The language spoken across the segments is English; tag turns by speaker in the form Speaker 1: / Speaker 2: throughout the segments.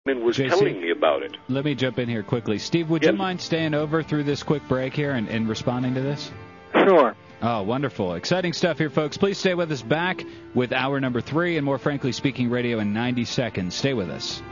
Speaker 1: was
Speaker 2: JC,
Speaker 1: telling me about it.
Speaker 2: Let me jump in here quickly. Steve, would you mind staying over through this quick break here and responding to this?
Speaker 3: Sure.
Speaker 2: Oh, wonderful. Exciting stuff here, folks. Please stay with us. Back with hour number 3 and more Frankly Speaking Radio in 90 seconds. Stay with us.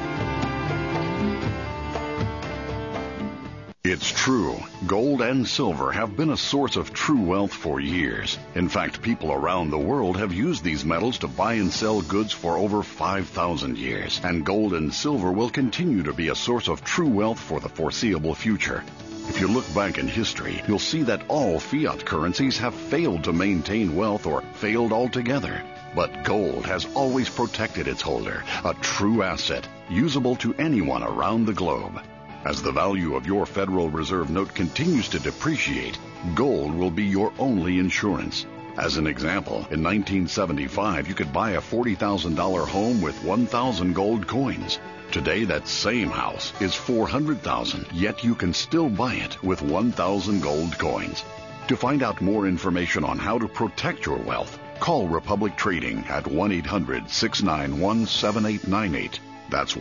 Speaker 4: It's true. Gold and silver have been a source of true wealth for years. In fact, people around the world have used these metals to buy and sell goods for over 5,000 years. And gold and silver will continue to be a source of true wealth for the foreseeable future. If you look back in history, you'll see that all fiat currencies have failed to maintain wealth or failed altogether. But gold has always protected its holder, a true asset, usable to anyone around the globe. As the value of your Federal Reserve note continues to depreciate, gold will be your only insurance. As an example, in 1975, you could buy a $40,000 home with 1,000 gold coins. Today, that same house is $400,000, yet you can still buy it with 1,000 gold coins. To find out more information on how to protect your wealth, call Republic Trading at 1-800-691-7898. That's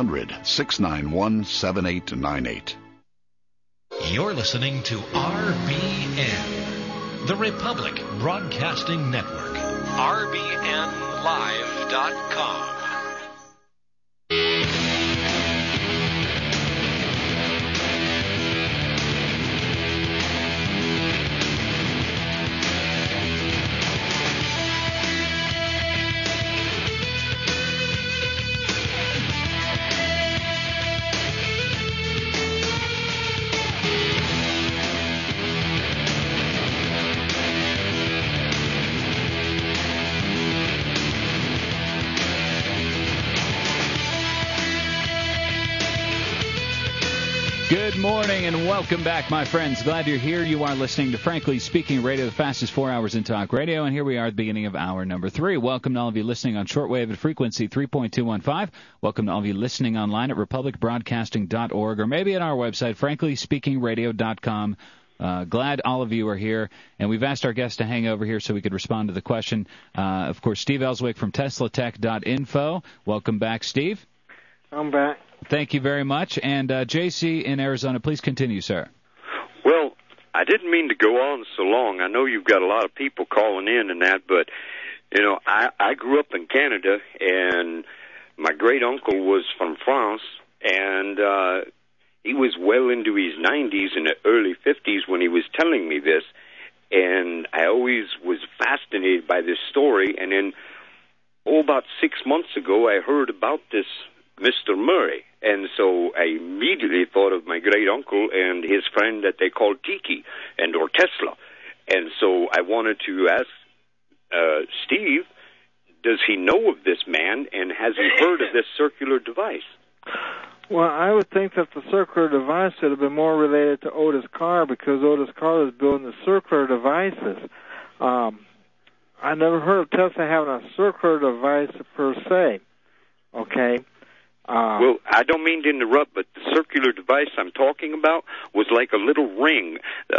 Speaker 4: 1-800-691-7898.
Speaker 5: You're listening to RBN, the Republic Broadcasting Network. RBNLive.com.
Speaker 2: Good morning and welcome back, my friends. Glad you're here. You are listening to Frankly Speaking Radio, the fastest 4 hours in talk radio, and here we are at the beginning of hour number 3. Welcome to all of you listening on shortwave at frequency 3.215. Welcome to all of you listening online at republicbroadcasting.org or maybe at our website, franklyspeakingradio.com. Glad all of you are here, and we've asked our guests to hang over here so we could respond to the question. Of course, Steve Ellswick from teslatech.info. Welcome back, Steve.
Speaker 3: I'm back.
Speaker 2: Thank you very much. And J.C. in Arizona, please continue, sir.
Speaker 1: Well, I didn't mean to go on so long. I know you've got a lot of people calling in and that, but, you know, I grew up in Canada, and my great-uncle was from France, and he was well into his 90s and the early 50s when he was telling me this, and I always was fascinated by this story. And then, about 6 months ago, I heard about this Mr. Murray, and so I immediately thought of my great-uncle and his friend that they called Tiki or Tesla. And so I wanted to ask Steve, does he know of this man, and has he heard of this circular device?
Speaker 3: Well, I would think that the circular device should have been more related to Otis Carr, because Otis Carr is building the circular devices. I never heard of Tesla having a circular device per se. Okay?
Speaker 1: Well, I don't mean to interrupt, but the circular device I'm talking about was like a little ring.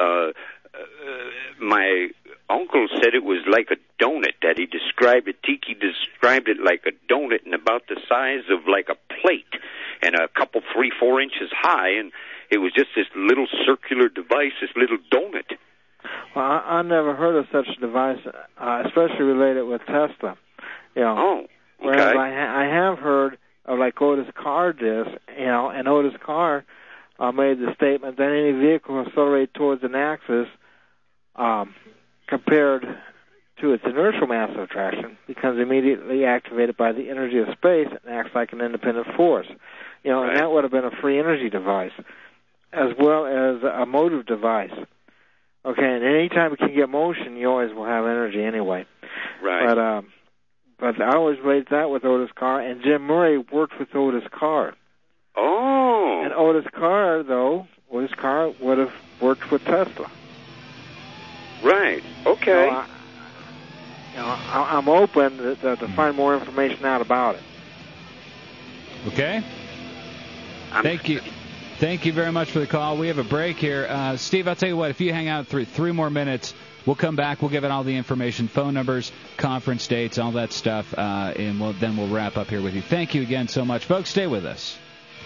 Speaker 1: My uncle said it was like a donut, that he described it. Tiki described it like a donut and about the size of like a plate and a couple, 3-4 inches high, and it was just this little circular device, this little donut.
Speaker 3: Well, I never heard of such a device, especially related with Tesla. You know,
Speaker 1: okay.
Speaker 3: Whereas I have heard of like Otis Carr did, you know, and Otis Carr made the statement that any vehicle will accelerate towards an axis compared to its inertial mass of attraction becomes immediately activated by the energy of space and acts like an independent force. You know, and that would have been a free energy device as well as a motive device. Okay, and any time you can get motion, you always will have energy anyway.
Speaker 1: Right.
Speaker 3: But I always raised that with Otis Carr, and Jim Murray worked with Otis Carr.
Speaker 1: Oh.
Speaker 3: And Otis Carr would have worked with Tesla.
Speaker 1: Right. Okay.
Speaker 3: So I'm open to find more information out about it.
Speaker 2: Okay. Thank you. Thank you very much for the call. We have a break here. Steve, I'll tell you what, if you hang out three more minutes, We'll come back. We'll give it all the information, phone numbers, conference dates, all that stuff, and then we'll wrap up here with you. Thank you again so much. Folks, stay with us.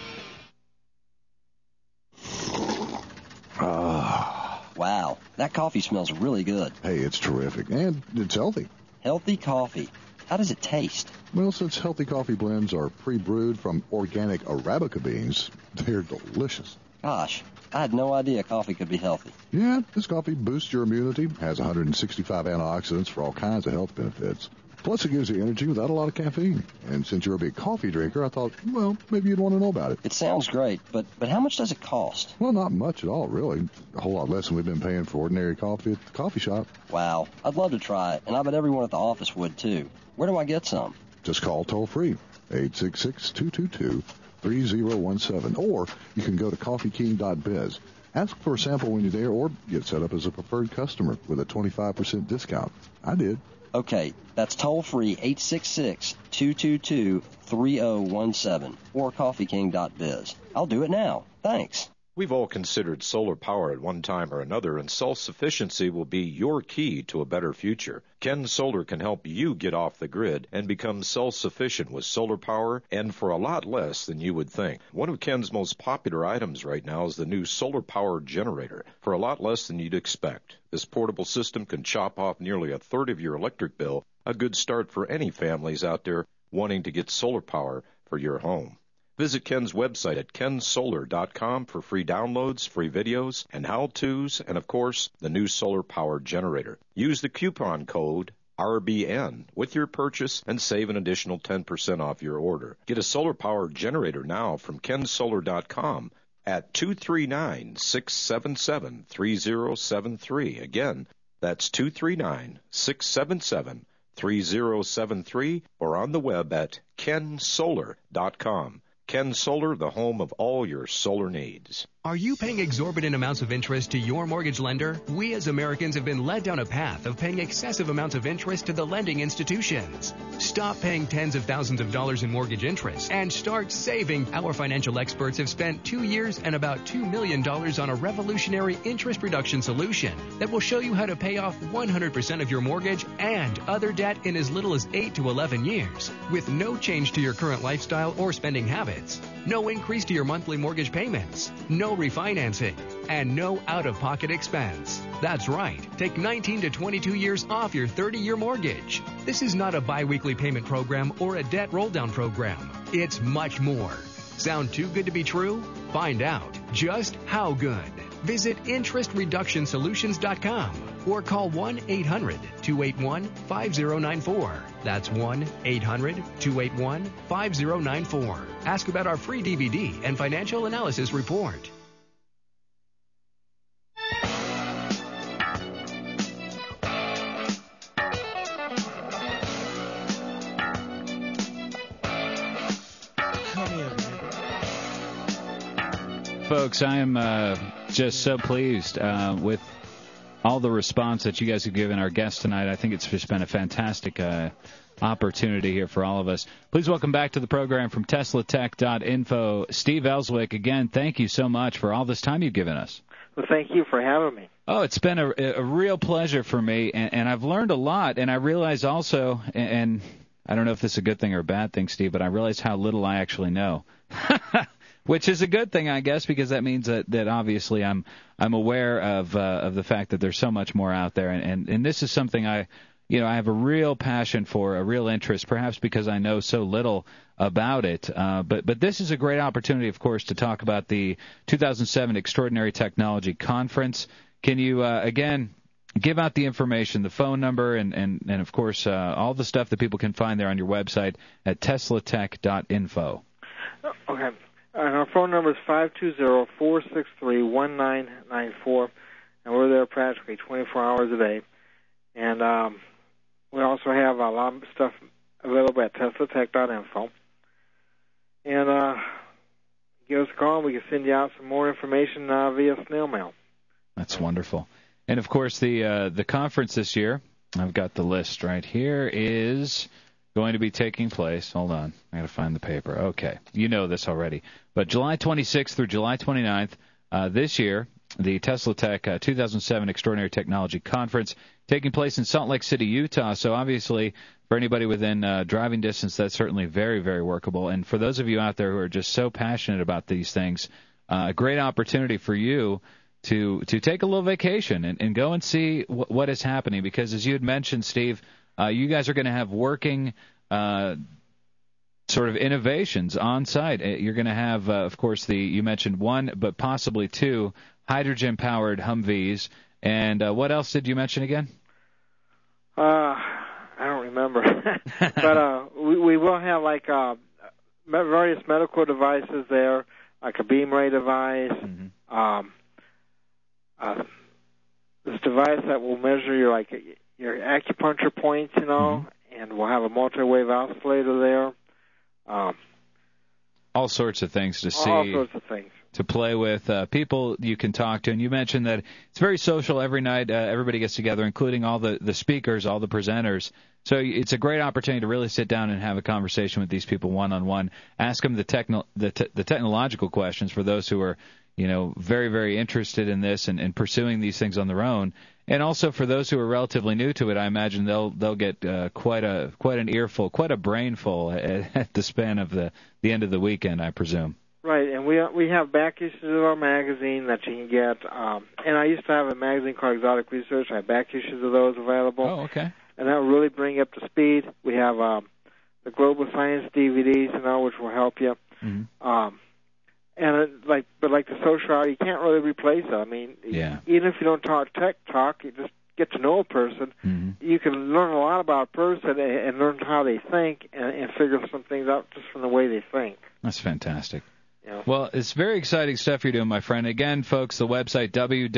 Speaker 6: Wow, that coffee smells really good.
Speaker 7: Hey, it's terrific, and it's healthy.
Speaker 6: Healthy coffee. How does it taste?
Speaker 7: Well, since healthy coffee blends are pre-brewed from organic Arabica beans, they're delicious.
Speaker 6: Gosh, I had no idea coffee could be healthy.
Speaker 7: Yeah, this coffee boosts your immunity, has 165 antioxidants for all kinds of health benefits. Plus, it gives you energy without a lot of caffeine. And since you're a big coffee drinker, I thought, well, maybe you'd want to know about it.
Speaker 6: It sounds great, but how much does it cost?
Speaker 7: Well, not much at all, really. A whole lot less than we've been paying for ordinary coffee at the coffee shop.
Speaker 6: Wow, I'd love to try it, and I bet everyone at the office would, too. Where do I get some?
Speaker 7: Just call toll-free, 866-222-3017, or you can go to coffeeking.biz. Ask for a sample when you're there, or get set up as a preferred customer with a 25% discount. I did.
Speaker 6: Okay, that's toll-free, 866-222-3017, or coffeeking.biz. I'll do it now. Thanks.
Speaker 8: We've all considered solar power at one time or another, and self-sufficiency will be your key to a better future. Ken Solar can help you get off the grid and become self-sufficient with solar power, and for a lot less than you would think. One of Ken's most popular items right now is the new solar power generator, for a lot less than you'd expect. This portable system can chop off nearly a third of your electric bill, a good start for any families out there wanting to get solar power for your home. Visit Ken's website at kensolar.com for free downloads, free videos, and how-tos, and, of course, the new solar power generator. Use the coupon code RBN with your purchase and save an additional 10% off your order. Get a solar power generator now from kensolar.com at 239-677-3073. Again, that's 239-677-3073, or on the web at kensolar.com. Ken Solar, the home of all your solar needs.
Speaker 9: Are you paying exorbitant amounts of interest to your mortgage lender? We as Americans have been led down a path of paying excessive amounts of interest to the lending institutions. Stop paying tens of thousands of dollars in mortgage interest and start saving. Our financial experts have spent 2 years and about $2 million on a revolutionary interest reduction solution that will show you how to pay off 100% of your mortgage and other debt in as little as 8 to 11 years, with no change to your current lifestyle or spending habits, no increase to your monthly mortgage payments, no refinancing, and no out-of-pocket expense. That's right. Take 19 to 22 years off your 30-year mortgage. This is not a bi-weekly payment program or a debt roll-down program. It's much more. Sound too good to be true? Find out just how good. Visit interestreductionsolutions.com or call 1-800-281-5094. That's 1-800-281-5094. Ask about our free DVD and financial analysis report.
Speaker 2: Folks, I am just so pleased with all the response that you guys have given our guests tonight. I think it's just been a fantastic opportunity here for all of us. Please welcome back to the program from TeslaTech.info, Steve Elswick. Again, thank you so much for all this time you've given us.
Speaker 3: Well, thank you for having me.
Speaker 2: Oh, it's been a real pleasure for me, and I've learned a lot, and I realize also, and I don't know if this is a good thing or a bad thing, Steve, but I realize how little I actually know. Which is a good thing, I guess, because that means that obviously I'm aware of the fact that there's so much more out there, and this is something I have a real passion for, a real interest, perhaps because I know so little about it. But this is a great opportunity, of course, to talk about the 2007 Extraordinary Technology Conference. Can you again give out the information, the phone number, and of course all the stuff that people can find there on your website at teslatech.info?
Speaker 3: Okay. And our phone number is 520-463-1994, and we're there practically 24 hours a day. And we also have a lot of stuff available at teslatech.info. And give us a call, and we can send you out some more information via snail mail.
Speaker 2: That's wonderful. And, of course, the conference this year, I've got the list right here, is going to be taking place. Hold on. I got to find the paper. Okay. You know this already. But July 26th through July 29th this year the Tesla Tech 2007 Extraordinary Technology Conference taking place in Salt Lake City, Utah. So obviously, for anybody within driving distance, that's certainly very, very workable. And for those of you out there who are just so passionate about these things, a great opportunity for you to take a little vacation and go and see what is happening. Because as you had mentioned, Steve, you guys are going to have working sort of innovations on site. You're going to have, of course, you mentioned one, but possibly two hydrogen-powered Humvees. And what else did you mention again?
Speaker 3: I don't remember. But we will have like various medical devices there, like a beam ray device. This device that will measure your acupuncture points, and we'll have a multi-wave oscillator there.
Speaker 2: All sorts of things to see.
Speaker 3: All sorts of things.
Speaker 2: To play with, people you can talk to. And you mentioned that it's very social every night. Everybody gets together, including all the speakers, all the presenters. So it's a great opportunity to really sit down and have a conversation with these people one-on-one. Ask them the technological questions for those who are, very, very interested in this and pursuing these things on their own. And also for those who are relatively new to it, I imagine they'll get quite an earful, quite a brainful at the span of the end of the weekend, I presume.
Speaker 3: Right, and we have back issues of our magazine that you can get. And I used to have a magazine called Exotic Research. I have back issues of those available.
Speaker 2: Oh, okay.
Speaker 3: And that will really bring you up to speed. We have the Global Science DVDs, which will help you.
Speaker 2: Mm-hmm.
Speaker 3: But like the social hour, you can't really replace it. I mean, even if you don't talk tech talk, you just get to know a person.
Speaker 2: Mm-hmm.
Speaker 3: You can learn a lot about a person and learn how they think and figure some things out just from the way they think.
Speaker 2: That's fantastic. Well, it's very exciting stuff you're doing, my friend. Again, folks, the website,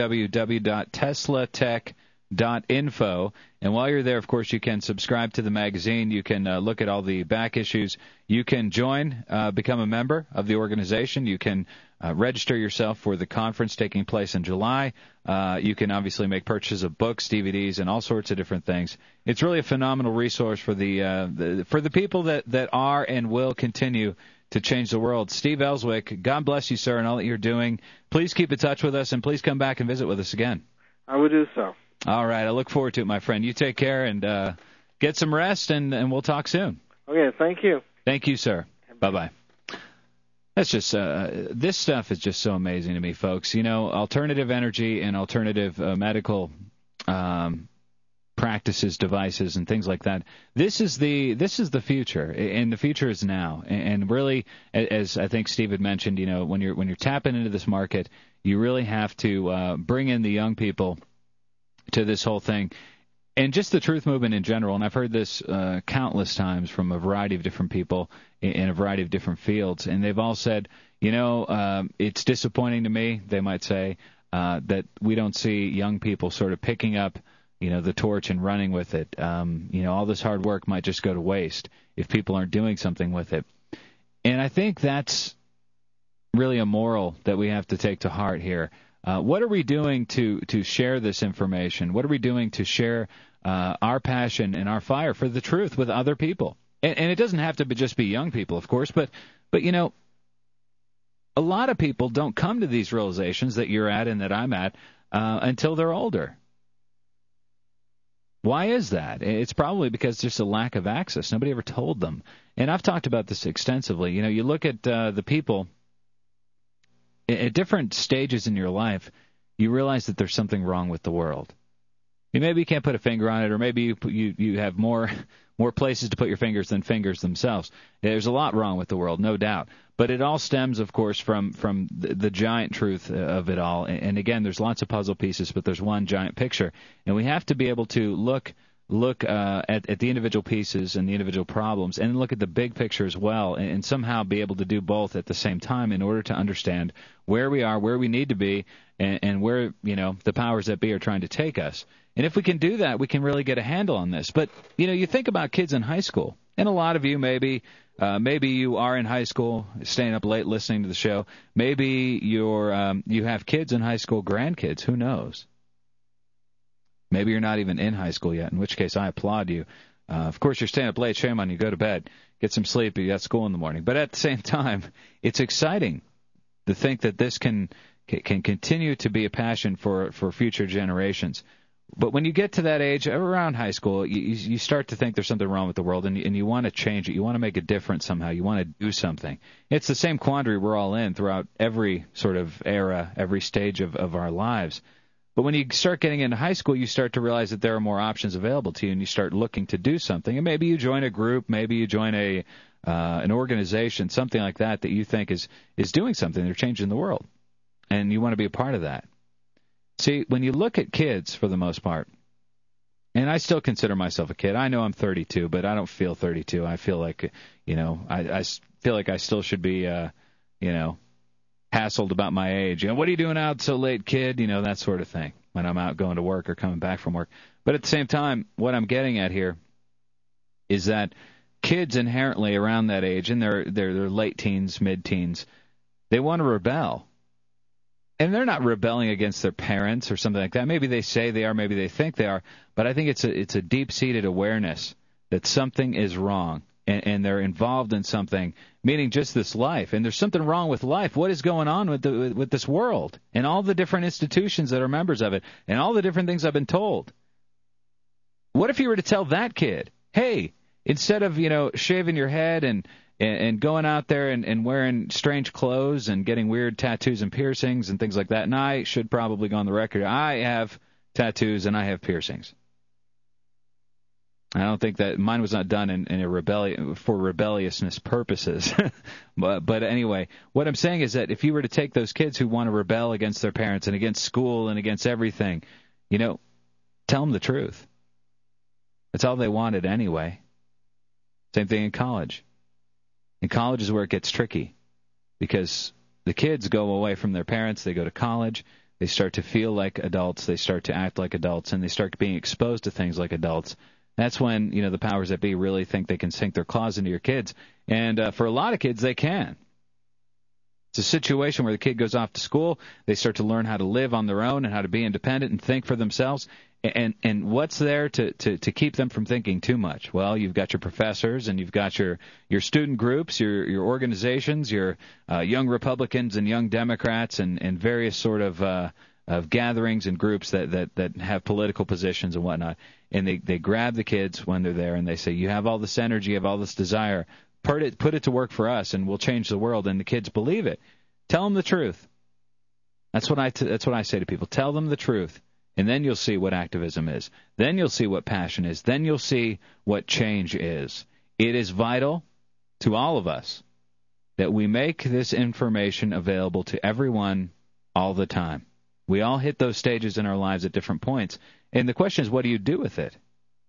Speaker 2: www.teslatech.info. And while you're there, of course, you can subscribe to the magazine. You can look at all the back issues. You can join, become a member of the organization. You can register yourself for the conference taking place in July. You can obviously make purchases of books, DVDs, and all sorts of different things. It's really a phenomenal resource for the people that are and will continue to change the world. Steve Elswick, God bless you, sir, and all that you're doing. Please keep in touch with us, and please come back and visit with us again.
Speaker 3: I will do so.
Speaker 2: All right. I look forward to it, my friend. You take care and get some rest, and we'll talk soon.
Speaker 3: Okay. Thank you.
Speaker 2: Thank you, sir. Bye-bye. That's just this stuff is just so amazing to me, folks. Alternative energy and alternative medical practices, devices, and things like that. This is the future, and the future is now. And really, as I think Steve had mentioned, when you're tapping into this market, you really have to bring in the young people to this whole thing. And just the truth movement in general, and I've heard this countless times from a variety of different people in a variety of different fields, and they've all said, it's disappointing to me, they might say, that we don't see young people sort of picking up the torch and running with it. All this hard work might just go to waste if people aren't doing something with it. And I think that's really a moral that we have to take to heart here. What are we doing to share this information? What are we doing to share our passion and our fire for the truth with other people? And it doesn't have to just be young people, of course, but a lot of people don't come to these realizations that you're at and that I'm at until they're older. Why is that? It's probably because there's a lack of access. Nobody ever told them. And I've talked about this extensively. You look at the people at different stages in your life, you realize that there's something wrong with the world. Maybe you can't put a finger on it, or maybe you have more places to put your fingers than fingers themselves. There's a lot wrong with the world, no doubt. But it all stems, of course, from the giant truth of it all. And again, there's lots of puzzle pieces, but there's one giant picture. And we have to be able to look at the individual pieces and the individual problems, and look at the big picture as well, and somehow be able to do both at the same time in order to understand where we are, where we need to be, and where the powers that be are trying to take us. And if we can do that, we can really get a handle on this. But you think about kids in high school, and a lot of you maybe you are in high school, staying up late listening to the show. Maybe you have kids in high school, grandkids. Who knows? Maybe you're not even in high school yet, in which case I applaud you. Of course, you're staying up late. Shame on you. Go to bed. Get some sleep. You got school in the morning. But at the same time, it's exciting to think that this can can continue to be a passion for future generations. But when you get to that age, around high school, you start to think there's something wrong with the world, and you want to change it. You want to make a difference somehow. You want to do something. It's the same quandary we're all in throughout every sort of era, every stage of our lives. But when you start getting into high school, you start to realize that there are more options available to you, and you start looking to do something. And maybe you join a group, maybe you join an organization, something like that you think is doing something. They're changing the world, and you want to be a part of that. See, when you look at kids, for the most part, and I still consider myself a kid. I know I'm 32, but I don't feel 32. I feel like, I feel like I still should be, hassled about my age. What are you doing out so late, kid? That sort of thing when I'm out going to work or coming back from work. But at the same time, what I'm getting at here is that kids inherently around that age, in their late teens, mid-teens, they want to rebel. And they're not rebelling against their parents or something like that. Maybe they say they are, maybe they think they are, but I think it's a deep-seated awareness that something is wrong, and they're involved in something, meaning just this life. And there's something wrong with life. What is going on with this world and all the different institutions that are members of it and all the different things I've been told? What if you were to tell that kid, hey, instead of shaving your head and going out there and wearing strange clothes and getting weird tattoos and piercings and things like that. And I should probably go on the record. I have tattoos and I have piercings. I don't think that mine was not done in a for rebelliousness purposes. but anyway, what I'm saying is that if you were to take those kids who want to rebel against their parents and against school and against everything, tell them the truth. That's all they wanted anyway. Same thing in college. And college is where it gets tricky because the kids go away from their parents. They go to college. They start to feel like adults. They start to act like adults, and they start being exposed to things like adults. That's when, the powers that be really think they can sink their claws into your kids. And for a lot of kids, they can. It's a situation where the kid goes off to school. They start to learn how to live on their own and how to be independent and think for themselves. And what's there to keep them from thinking too much? Well, you've got your professors and you've got your student groups, your organizations, your young Republicans and young Democrats and various sort of gatherings and groups that have political positions and whatnot. And they grab the kids when they're there and they say, you have all this energy, you have all this desire. Put it to work for us and we'll change the world. And the kids believe it. Tell them the truth. That's what I say to people. Tell them the truth. And then you'll see what activism is. Then you'll see what passion is. Then you'll see what change is. It is vital to all of us that we make this information available to everyone all the time. We all hit those stages in our lives at different points. And the question is, what do you do with it?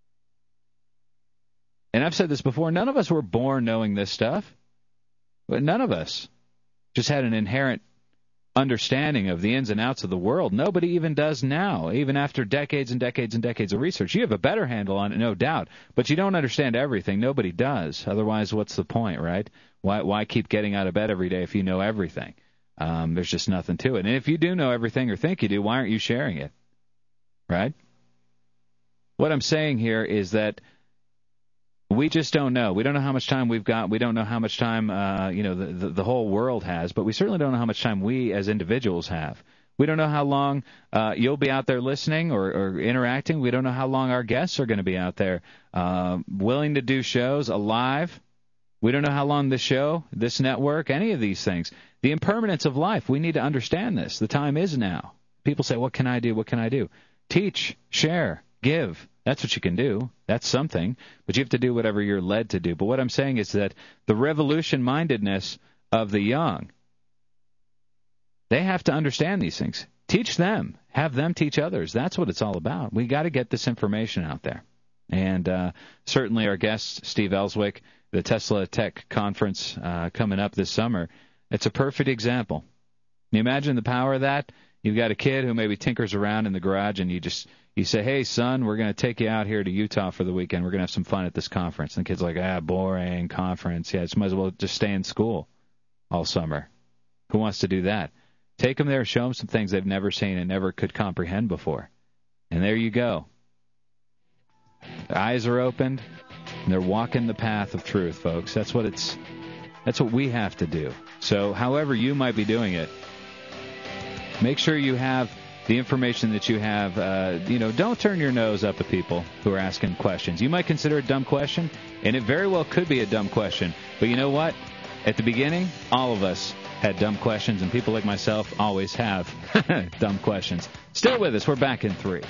Speaker 2: And I've said this before, none of us were born knowing this stuff. But none of us just had an inherent understanding of the ins and outs of the world. Nobody even does now, even after decades and decades and decades of research. You have a better handle on it, no doubt, but you don't understand everything. Nobody does. Otherwise, what's the point, right? Why keep getting out of bed every day if you know everything? There's just nothing to it. And if you do know everything or think you do, why aren't you sharing it? Right? What I'm saying here is that we just don't know. We don't know how much time we've got. We don't know how much time, the whole world has. But we certainly don't know how much time we as individuals have. We don't know how long you'll be out there listening or interacting. We don't know how long our guests are going to be out there willing to do shows alive. We don't know how long this show, this network, any of these things. The impermanence of life, we need to understand this. The time is now. People say, what can I do? What can I do? Teach, share, give. That's what you can do. That's something. But you have to do whatever you're led to do. But what I'm saying is that the revolution-mindedness of the young, they have to understand these things. Teach them. Have them teach others. That's what it's all about. We got to get this information out there. And certainly our guest, Steve Ellswick, the Tesla Tech Conference coming up this summer, it's a perfect example. Can you imagine the power of that? You've got a kid who maybe tinkers around in the garage, and you say, hey, son, we're going to take you out here to Utah for the weekend. We're going to have some fun at this conference. And the kid's like, boring conference. Yeah, it's might as well just stay in school all summer. Who wants to do that? Take them there, show them some things they've never seen and never could comprehend before. And there you go. Their eyes are opened, and they're walking the path of truth, folks. That's what we have to do. So however you might be doing it, Make sure you have the information that you have. Don't turn your nose up at people who are asking questions. You might consider it a dumb question, and it very well could be a dumb question. But you know what? At the beginning, all of us had dumb questions, and people like myself always have dumb questions. Still with us. We're back in 3.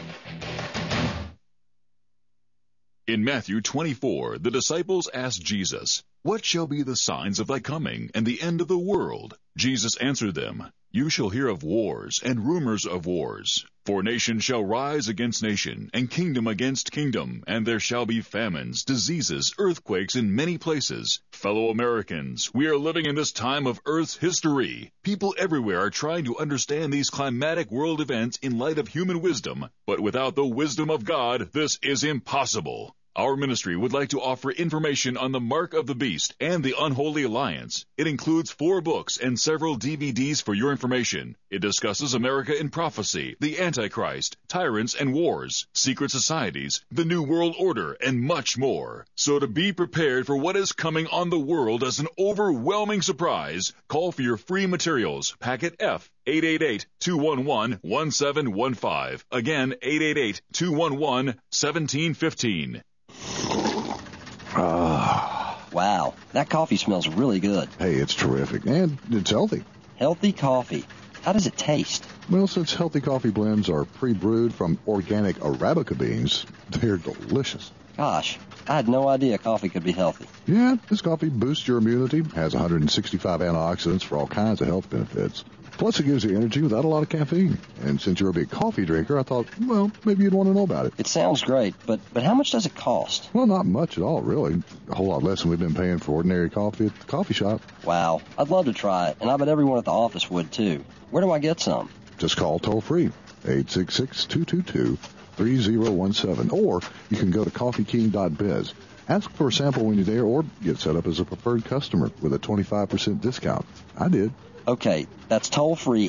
Speaker 10: In Matthew 24, the disciples asked Jesus, "What shall be the signs of thy coming and the end of the world?" Jesus answered them, "You shall hear of wars and rumors of wars. For nation shall rise against nation, and kingdom against kingdom, and there shall be famines, diseases, earthquakes in many places. Fellow Americans, we are living in this time of Earth's history. People everywhere are trying to understand these climatic world events in light of human wisdom, but without the wisdom of God, this is impossible. Our ministry would like to offer information on the Mark of the Beast and the Unholy Alliance. It includes 4 books and several DVDs for your information. It discusses America in prophecy, the Antichrist, tyrants and wars, secret societies, the New World Order, and much more. So to be prepared for what is coming on the world as an overwhelming surprise, call for your free materials, packet F, 888-211-1715. Again, 888-211-1715.
Speaker 6: Wow, that coffee smells really good.
Speaker 7: Hey, it's terrific, and it's healthy.
Speaker 6: Healthy coffee. How does it taste?
Speaker 7: Well, since healthy coffee blends are pre-brewed from organic Arabica beans, they're delicious.
Speaker 6: Gosh, I had no idea coffee could be healthy.
Speaker 7: Yeah, this coffee boosts your immunity, has 165 antioxidants for all kinds of health benefits. Plus, it gives you energy without a lot of caffeine. And since you're a big coffee drinker, I thought, well, maybe you'd want to know about it.
Speaker 6: It sounds great, but how much does it cost?
Speaker 7: Well, not much at all, really. A whole lot less than we've been paying for ordinary coffee at the coffee shop.
Speaker 6: Wow, I'd love to try it, and I bet everyone at the office would, too. Where do I get some?
Speaker 7: Just call toll-free, 866-222-3017. Or you can go to coffeeking.biz. Ask for a sample when you're there, or get set up as a preferred customer with a 25% discount. I did.
Speaker 6: Okay, that's toll-free,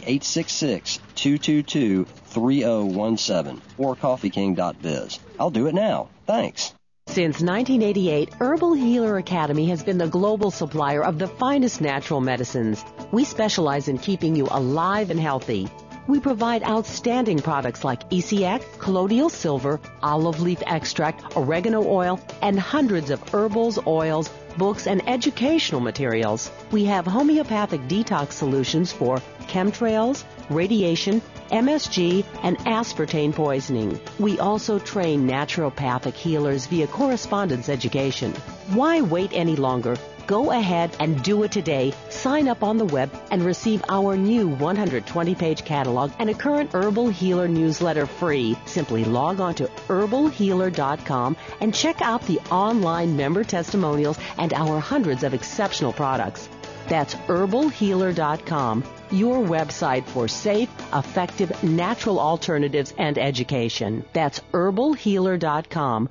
Speaker 6: 866-222-3017, or coffeeking.biz. I'll do it now. Thanks.
Speaker 11: Since 1988, Herbal Healer Academy has been the global supplier of the finest natural medicines. We specialize in keeping you alive and healthy. We provide outstanding products like ECX, colloidal silver, olive leaf extract, oregano oil, and hundreds of herbals, oils, books, and educational materials. We have homeopathic detox solutions for chemtrails, radiation, MSG, and aspartame poisoning. We also train naturopathic healers via correspondence education. Why wait any longer? Go ahead and do it today. Sign up on the web and receive our new 120-page catalog and a current Herbal Healer newsletter free. Simply log on to herbalhealer.com and check out the online member testimonials and our hundreds of exceptional products. That's herbalhealer.com, your website for safe, effective, natural alternatives and education. That's herbalhealer.com.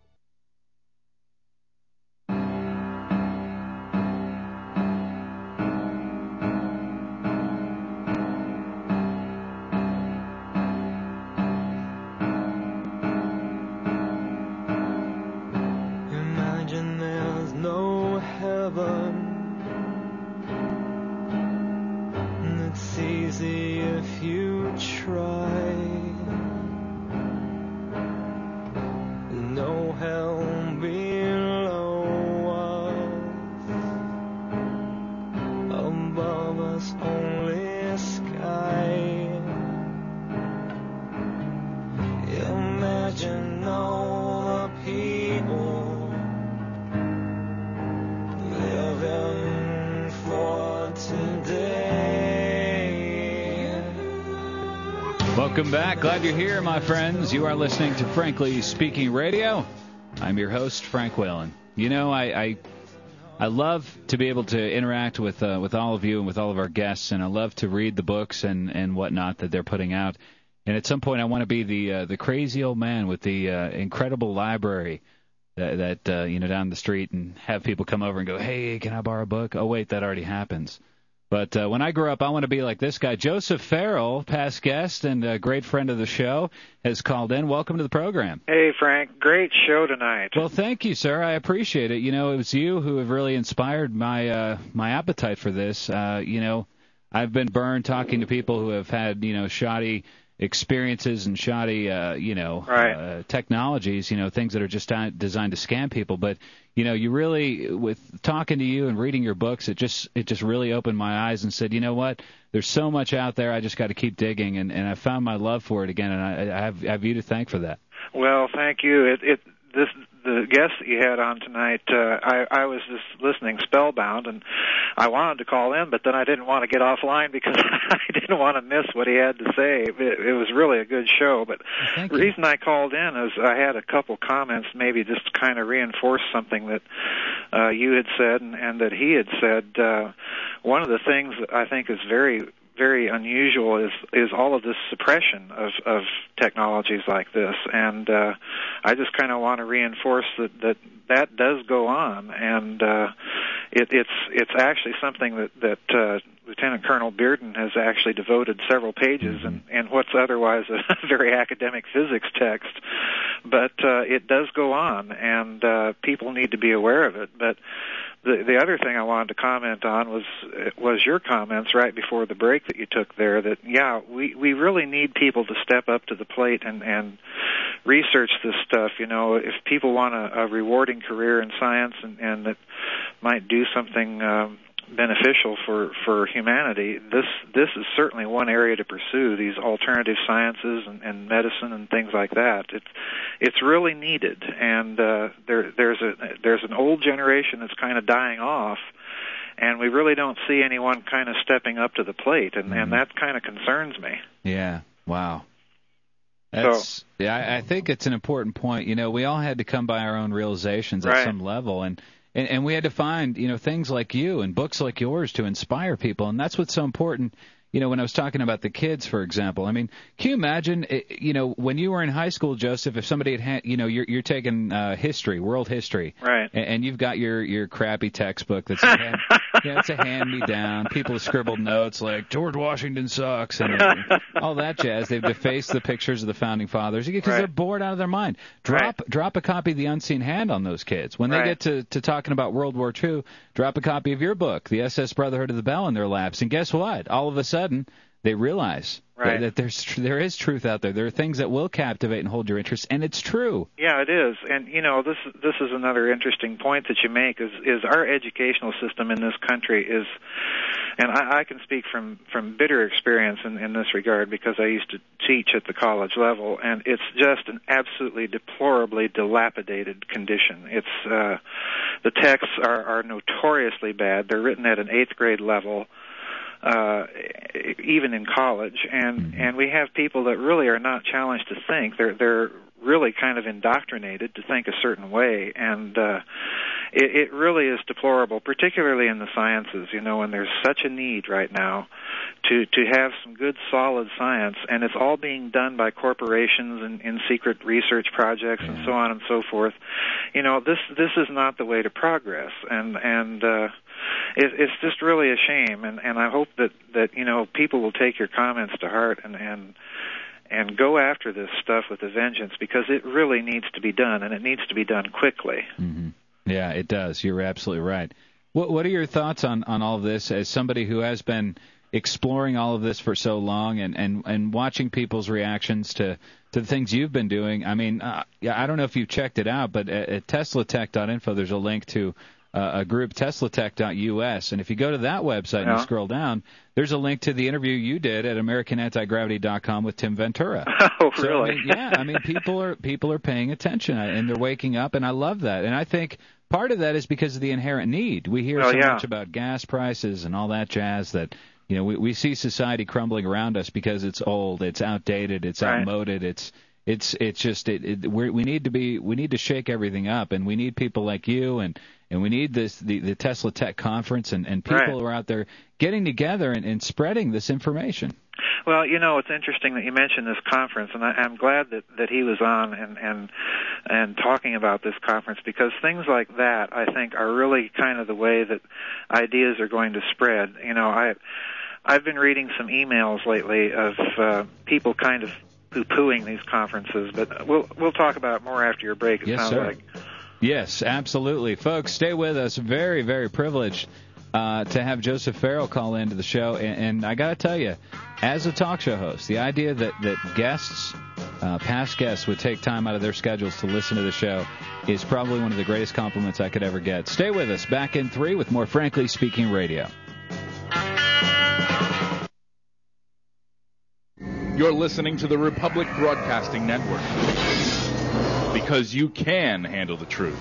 Speaker 2: Welcome back. Glad you're here, my friends. You are listening to Frankly Speaking Radio. I'm your host, Frank Whalen. You know, I love to be able to interact with all of you and with all of our guests, and I love to read the books and whatnot that they're putting out. And at some point, I want to be the crazy old man with the incredible library that down the street, and have people come over and go, "Hey, can I borrow a book?" Oh, wait, that already happens. But when I grow up, I want to be like this guy. Joseph Farrell, past guest and a great friend of the show, has called in. Welcome to the program.
Speaker 12: Hey, Frank. Great show tonight.
Speaker 2: Well, thank you, sir. I appreciate it. You know, it was you who have really inspired my appetite for this. I've been burned talking to people who have had, shoddy experiences and shoddy, technologies, things that are just designed to scam people. But, you really, with talking to you and reading your books, it just really opened my eyes and said, you know what, there's so much out there, I just got to keep digging, and I found my love for it again, and I have you to thank for that.
Speaker 12: Well, thank you. The guest that you had on tonight, I was just listening spellbound, and I wanted to call in, but then I didn't want to get offline because I didn't want to miss what he had to say. It was really a good show. But the reason I called in is I had a couple comments, maybe just to kind of reinforce something that you had said and that he had said. One of the things that I think is very unusual is all of this suppression of technologies like this, and I just kind of want to reinforce that does go on, and it's actually something that Lieutenant Colonel Bearden has actually devoted several pages in what's otherwise a very academic physics text, but it does go on, and people need to be aware of it. But the other thing I wanted to comment on was your comments right before the break that you took there, that, we really need people to step up to the plate and research this stuff. If people want a rewarding career in science and that might do something beneficial for humanity, this is certainly one area to pursue, these alternative sciences and medicine and things like that. It's really needed, and there's an old generation that's kind of dying off, and we really don't see anyone kind of stepping up to the plate, and that kind of concerns me.
Speaker 2: Yeah, wow. I think it's an important point. We all had to come by our own realizations at some level, and we had to find, things like you and books like yours to inspire people, and that's what's so important. When I was talking about the kids, for example, I mean, can you imagine, when you were in high school, Joseph, if somebody had, you're taking history, world history,
Speaker 12: right,
Speaker 2: and you've got your crappy textbook that's it's a hand-me-down. People have scribbled notes like George Washington sucks and all that jazz. They've defaced the pictures of the founding fathers because they're bored out of their mind. Drop a copy of The Unseen Hand on those kids. When they get to talking about World War II, drop a copy of your book, The SS Brotherhood of the Bell, in their laps, and guess what? All of a sudden, they realize that there is truth out there. There are things that will captivate and hold your interest, and it's true.
Speaker 12: Yeah, it is. And this is another interesting point that you make is our educational system in this country is, and I can speak from bitter experience in this regard because I used to teach at the college level, and it's just an absolutely deplorably dilapidated condition. It's the texts are notoriously bad. They're written at an 8th grade level. Even in college, and we have people that really are not challenged to think. They're really kind of indoctrinated to think a certain way, and it really is deplorable, particularly in the sciences, and there's such a need right now to have some good, solid science, and it's all being done by corporations and in secret research projects and so on and so forth. This is not the way to progress, and it's just really a shame, and I hope that people will take your comments to heart and go after this stuff with a vengeance, because it really needs to be done, and it needs to be done quickly.
Speaker 2: Mm-hmm. Yeah, it does. You're absolutely right. What are your thoughts on all of this as somebody who has been exploring all of this for so long and watching people's reactions to the things you've been doing? I mean, I don't know if you've checked it out, but at teslatech.info there's a link to a group, teslatech.us, and if you go to that website and you scroll down, there's a link to the interview you did at AmericanAntiGravity.com with Tim Ventura.
Speaker 12: Oh, really?
Speaker 2: I mean, people are paying attention, and they're waking up, and I love that. And I think part of that is because of the inherent need. We hear so much about gas prices and all that jazz that, we see society crumbling around us because it's old, it's outdated, it's outmoded, it's just we need to shake everything up, and we need people like you, and we need the Tesla Tech Conference and people who are out there getting together and spreading this information.
Speaker 12: Well, it's interesting that you mentioned this conference, and I'm glad that he was on and talking about this conference, because things like that, I think, are really kind of the way that ideas are going to spread. I've been reading some emails lately of people kind of poo-pooing these conferences, but we'll talk about it more after your break.
Speaker 2: Yes, sir. Yes, absolutely. Folks, stay with us. Very, very privileged to have Joseph Farrell call into the show. And I got to tell you, as a talk show host, the idea that guests, past guests, would take time out of their schedules to listen to the show is probably one of the greatest compliments I could ever get. Stay with us. Back in 3 with more Frankly Speaking Radio.
Speaker 13: You're listening to the Republic Broadcasting Network, because you can handle the truth.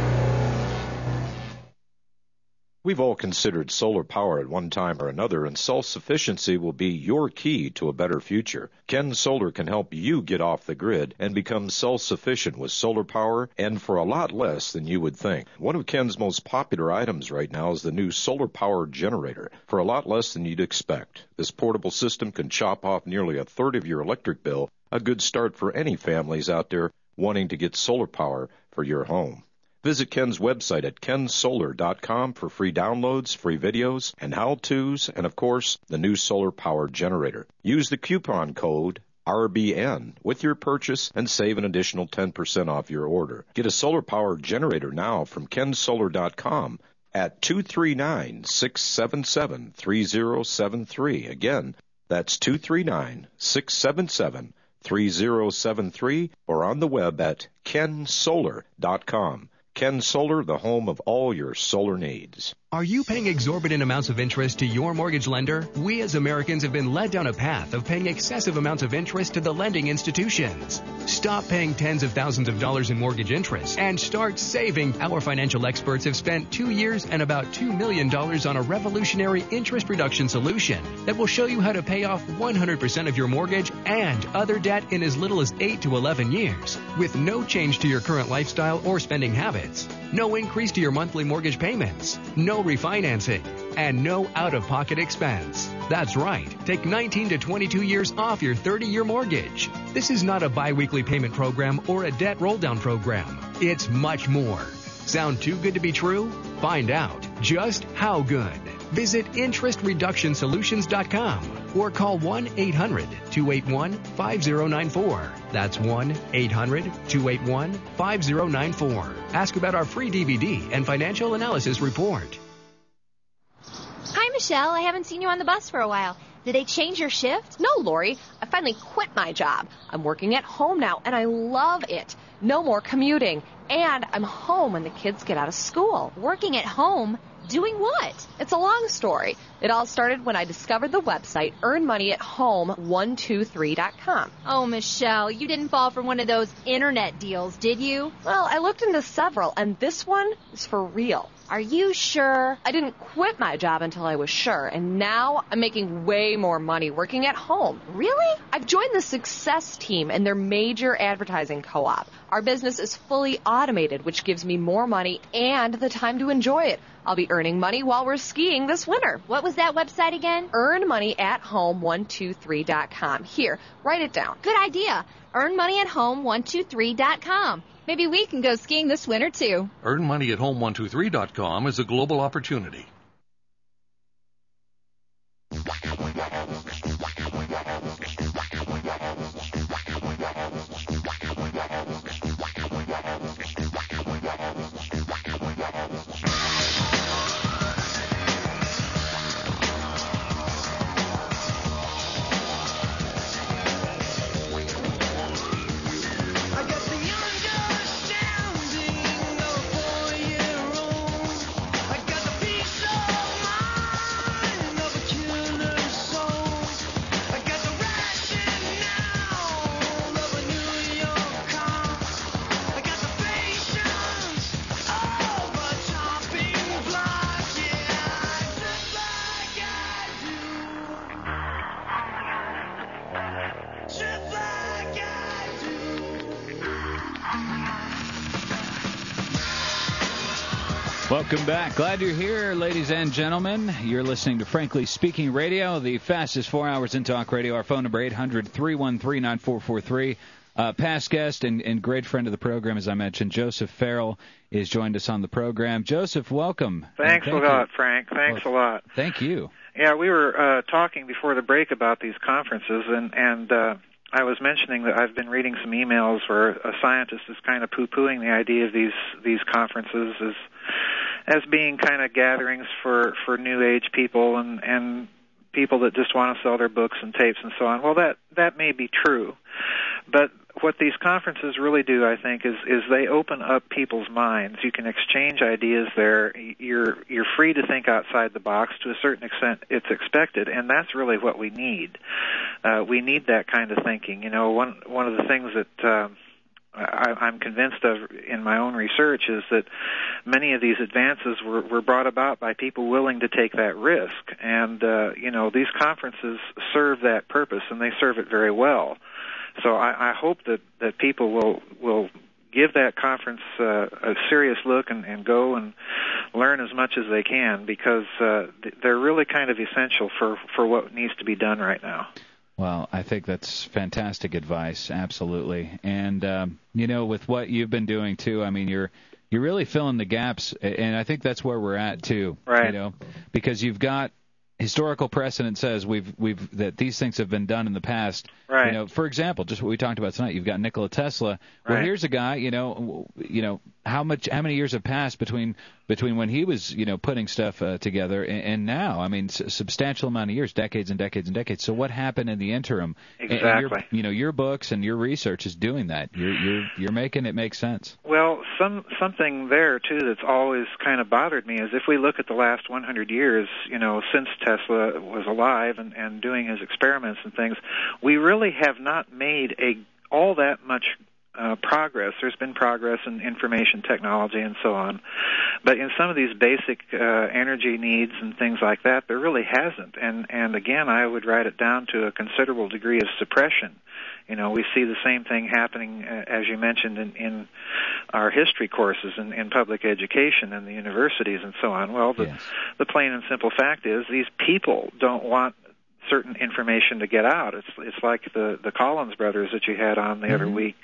Speaker 8: We've all considered solar power at one time or another, and self-sufficiency will be your key to a better future. Ken Solar can help you get off the grid and become self-sufficient with solar power, and for a lot less than you would think. One of Ken's most popular items right now is the new solar power generator, for a lot less than you'd expect. This portable system can chop off nearly a third of your electric bill, a good start for any families out there wanting to get solar power for your home. Visit Ken's website at kensolar.com for free downloads, free videos, and how-tos, and, of course, the new solar power generator. Use the coupon code RBN with your purchase and save an additional 10% off your order. Get a solar power generator now from kensolar.com at 239-677-3073. Again, that's 239-677-3073, or on the web at kensolar.com. Ken Solar, the home of all your solar needs.
Speaker 9: Are you paying exorbitant amounts of interest to your mortgage lender? We as Americans have been led down a path of paying excessive amounts of interest to the lending institutions. Stop paying tens of thousands of dollars in mortgage interest and start saving. Our financial experts have spent 2 years and about $2 million on a revolutionary interest reduction solution that will show you how to pay off 100% of your mortgage and other debt in as little as 8 to 11 years with no change to your current lifestyle or spending habits. No increase to your monthly mortgage payments, no refinancing, and no out-of-pocket expense. That's right. Take 19 to 22 years off your 30-year mortgage. This is not a biweekly payment program or a debt roll-down program. It's much more. Sound too good to be true? Find out just how good. Visit interestreductionsolutions.com or call 1-800-281-5094. That's 1-800-281-5094. Ask about our free DVD and financial analysis report.
Speaker 14: Hi, Michelle. I haven't seen you on the bus for a while. Did they change your shift?
Speaker 15: No, Lori. I finally quit my job. I'm working at home now, and I love it. No more commuting. And I'm home when the kids get out of school.
Speaker 14: Working at home? Doing what?
Speaker 15: It's a long story. It all started when I discovered the website earnmoneyathome123.com.
Speaker 14: Oh, Michelle, you didn't fall for one of those internet deals, did you?
Speaker 15: Well, I looked into several, and this one is for real.
Speaker 14: Are you sure?
Speaker 15: I didn't quit my job until I was sure, and now I'm making way more money working at home.
Speaker 14: Really?
Speaker 15: I've joined the Success Team and their major advertising co-op. Our business is fully automated, which gives me more money and the time to enjoy it. I'll be earning money while we're skiing this winter.
Speaker 14: What was that website again?
Speaker 15: earnmoneyathome123.com. Here, write it down.
Speaker 14: Good idea. earnmoneyathome123.com. Maybe we can go skiing this winter, too.
Speaker 16: earnmoneyathome123.com is a global opportunity.
Speaker 2: Welcome back. Glad you're here, ladies and gentlemen. You're listening to Frankly Speaking Radio, the fastest 4 hours in talk radio. Our phone number, 800-313-9443. Past guest and great friend of the program, as I mentioned, Joseph Farrell, is joined us on the program. Joseph, welcome.
Speaker 12: Thanks a lot, Frank. Thanks a lot.
Speaker 2: Thank you.
Speaker 12: Yeah, we were talking before the break about these conferences, and I was mentioning that I've been reading some emails where a scientist is kind of poo-pooing the idea of these conferences as being kind of gatherings for New Age people and people that just want to sell their books and tapes and so on. Well, that may be true, but what these conferences really do, I think, is they open up people's minds. You can exchange ideas there. You're free to think outside the box. To a certain extent, it's expected, and that's really what we need. We need that kind of thinking. You know, one of the things that I'm convinced of in my own research is that many of these advances were brought about by people willing to take that risk. And, you know, these conferences serve that purpose, and they serve it very well. So I hope that people will give that conference a serious look and go and learn as much as they can, because they're really kind of essential for what needs to be done right now.
Speaker 2: Well, I think that's fantastic advice, absolutely. And, you know, with what you've been doing, too, I mean, you're really filling the gaps, and I think that's where we're at, too.
Speaker 12: Right.
Speaker 2: You know, because you've got historical precedent says that these things have been done in the past.
Speaker 12: Right.
Speaker 2: You know, for example, just what we talked about tonight, you've got Nikola Tesla. Well,
Speaker 12: right.
Speaker 2: Here's a guy, you know, how many years have passed between when he was, you know, putting stuff together and now? I mean, substantial amount of years, decades and decades and decades. So what happened in the interim?
Speaker 12: Exactly.
Speaker 2: And your books and your research is doing that. You're making it make sense.
Speaker 12: Well, something there too that's always kind of bothered me is if we look at the last 100 years, you know, since Tesla was alive and doing his experiments and things, we really have not made all that much progress. There's been progress in information technology and so on, but in some of these basic energy needs and things like that, there really hasn't. And again, I would write it down to a considerable degree of suppression. You know, we see the same thing happening, as you mentioned, in our history courses in public education and the universities and so on. Well, the plain and simple fact is these people don't want certain information to get out. It's like the Collins brothers that you had on the other week.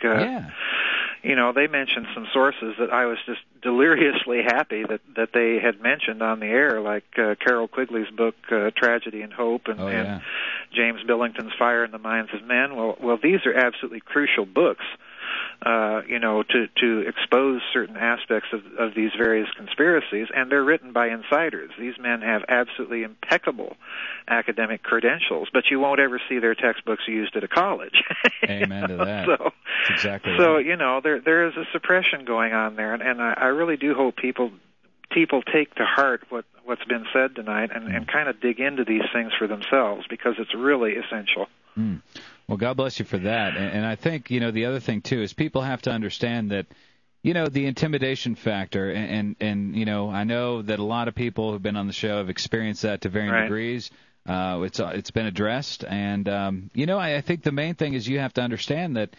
Speaker 12: You know, they mentioned some sources that I was just deliriously happy that they had mentioned on the air, like Carol Quigley's book Tragedy and Hope, and James Billington's Fire in the Minds of Men. Well, these are absolutely crucial books, you know, to expose certain aspects of these various conspiracies, and they're written by insiders. These men have absolutely impeccable academic credentials, but you won't ever see their textbooks used at a college.
Speaker 2: Amen to that.
Speaker 12: So,
Speaker 2: that's exactly
Speaker 12: so
Speaker 2: right.
Speaker 12: You know, there is a suppression going on there, and I really do hope people take to heart what's been said tonight and kind of dig into these things for themselves, because it's really essential.
Speaker 2: Well, God bless you for that. And I think, you know, the other thing, too, is people have to understand that, you know, the intimidation factor, and you know, I know that a lot of people who've been on the show have experienced that to varying degrees. It's been addressed, and you know, I think the main thing is you have to understand that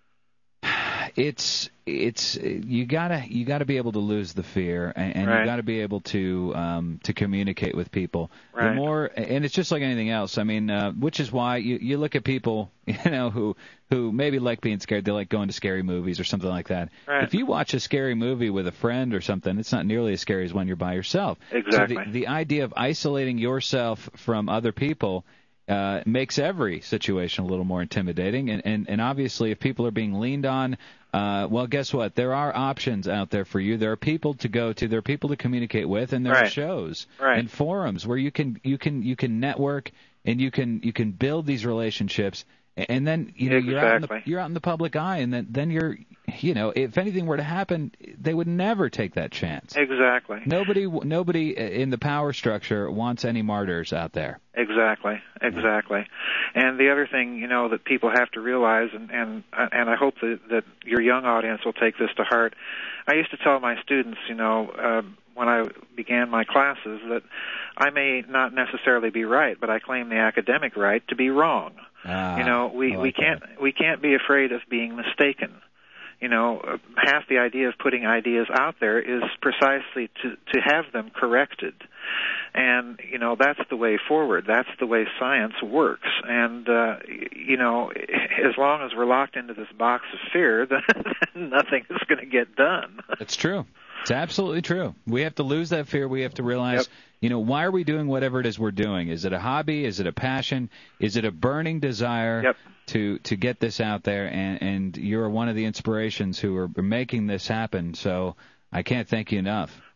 Speaker 2: it's you gotta be able to lose the fear, and you gotta be able to communicate with people. The more, and it's just like anything else. I mean, which is why you look at people, you know, who maybe like being scared. They like going to scary movies or something like that. If you watch a scary movie with a friend or something, it's not nearly as scary as when you're by yourself.
Speaker 12: Exactly.
Speaker 2: So the idea of isolating yourself from other people makes every situation a little more intimidating, and obviously if people are being leaned on, well, guess what? There are options out there for you. There are people to go to. There are people to communicate with, and there are shows and forums where you can network and you can build these relationships. And then, you know, you're out in the public eye, and then you're, you know, if anything were to happen, they would never take that chance.
Speaker 12: Exactly.
Speaker 2: Nobody in the power structure wants any martyrs out there.
Speaker 12: Exactly. And the other thing, you know, that people have to realize, and I hope that your young audience will take this to heart. I used to tell my students, you know, when I began my classes, that I may not necessarily be right, but I claim the academic right to be wrong. You know, we can't be afraid of being mistaken. You know, half the idea of putting ideas out there is precisely to have them corrected. And, you know, that's the way forward. That's the way science works. And, you know, as long as we're locked into this box of fear, then nothing is going to get done.
Speaker 2: That's true. It's absolutely true. We have to lose that fear. We have to realize, you know, why are we doing whatever it is we're doing? Is it a hobby? Is it a passion? Is it a burning desire to get this out there? And you're one of the inspirations who are making this happen. So I can't thank you enough.
Speaker 12: Well,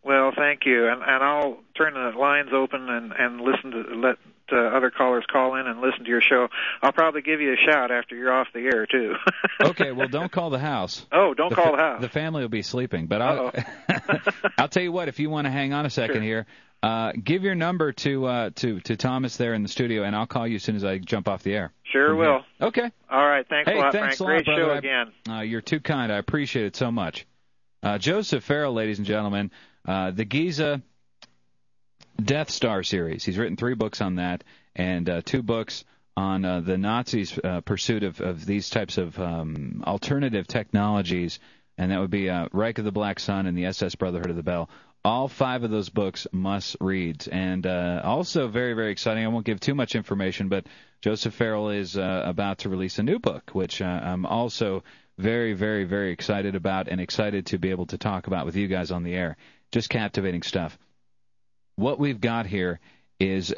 Speaker 12: Thank you, and I'll turn the lines open and listen to let other callers call in and listen to your show. I'll probably give you a shout after you're off the air too.
Speaker 2: Okay, well, don't call the house.
Speaker 12: Oh, don't call the house.
Speaker 2: The family will be sleeping. But I'll tell you what, if you want to hang on a second here, give your number to Thomas there in the studio, and I'll call you as soon as I jump off the air.
Speaker 12: Sure will.
Speaker 2: Okay.
Speaker 12: All right. Thanks a lot,
Speaker 2: thanks
Speaker 12: Frank. Great
Speaker 2: a lot,
Speaker 12: show again.
Speaker 2: You're too kind. I appreciate it so much. Joseph Farrell, ladies and gentlemen, the Giza Death Star series. He's written 3 books on that and 2 books on the Nazis' pursuit of these types of alternative technologies, and that would be Reich of the Black Sun and the SS Brotherhood of the Bell. All 5 of those books must read. And also very, very exciting, I won't give too much information, but Joseph Farrell is about to release a new book, which I'm also very, very, very excited about and excited to be able to talk about with you guys on the air. Just captivating stuff. What we've got here is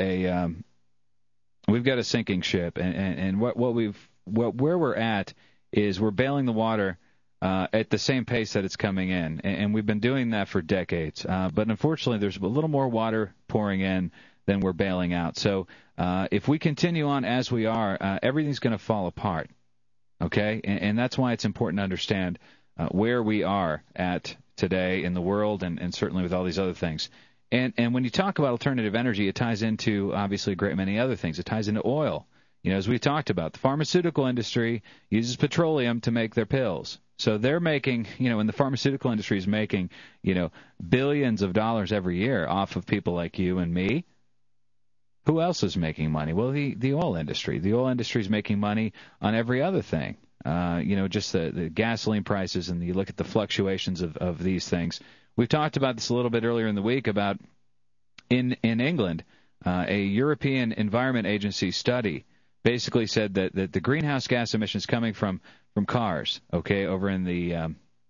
Speaker 2: we've got a sinking ship, and where we're at is we're bailing the water at the same pace that it's coming in, and we've been doing that for decades. But unfortunately, there's a little more water pouring in than we're bailing out. So if we continue on as we are, everything's going to fall apart. Okay, and that's why it's important to understand where we are at today in the world, and certainly with all these other things. And when you talk about alternative energy, it ties into, obviously, a great many other things. It ties into oil. You know, as we talked about, the pharmaceutical industry uses petroleum to make their pills. So they're making, and the pharmaceutical industry is making, billions of dollars every year off of people like you and me. Who else is making money? Well, the oil industry. The oil industry is making money on every other thing. Just the gasoline prices, and you look at the fluctuations of these things. We've talked about this a little bit earlier in the week about in England, a European Environment Agency study basically said that the greenhouse gas emissions coming from cars, over in the